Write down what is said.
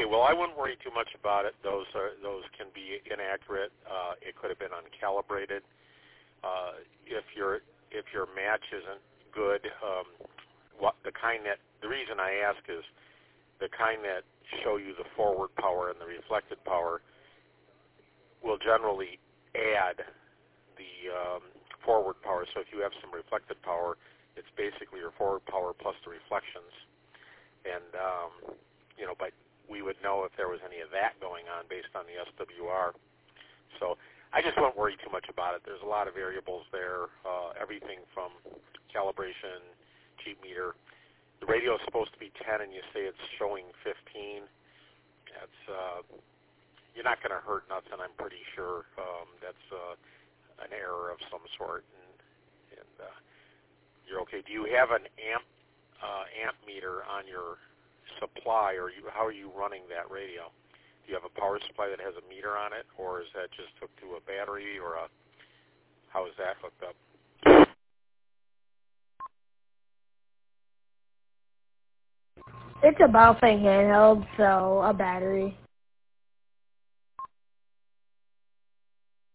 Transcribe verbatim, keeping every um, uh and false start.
Okay, well, I wouldn't worry too much about it. Those are those can be inaccurate. Uh, it could have been uncalibrated. Uh, if your if your match isn't good, um, what the kind that the reason I ask is the kind that show you the forward power and the reflected power will generally add the um, forward power. So if you have some reflected power, it's basically your forward power plus the reflections. And, um, you know, but we would know if there was any of that going on based on the S W R. So I just won't worry too much about it. There's a lot of variables there, uh, everything from calibration, cheap meter. The radio is supposed to be ten, and you say it's showing fifteen. That's uh, you're not going to hurt nothing, I'm pretty sure. Um, that's uh, an error of some sort, and, and uh, you're okay. Do you have an amp uh, amp meter on your supply, or you, how are you running that radio? Do you have a power supply that has a meter on it, or is that just hooked to a battery, or a, how is that hooked up? It's a Baofeng handheld, so a battery.